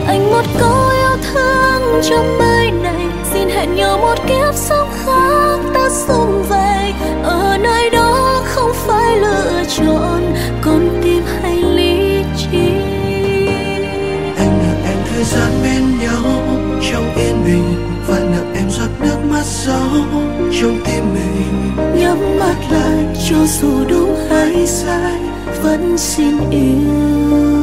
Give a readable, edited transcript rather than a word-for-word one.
anh một câu yêu thương trong đời này. Xin hẹn nhau một kiếp sống khác ta sum vầy. Ở nơi đó không phải lựa chọn con tim hay lý trí. Anh và em thời gian bên nhau trong yên bình, và nợ em giọt nước mắt gió trong tim mình. Nhắm mắt lại cho dù đúng hay sai vẫn xin yêu.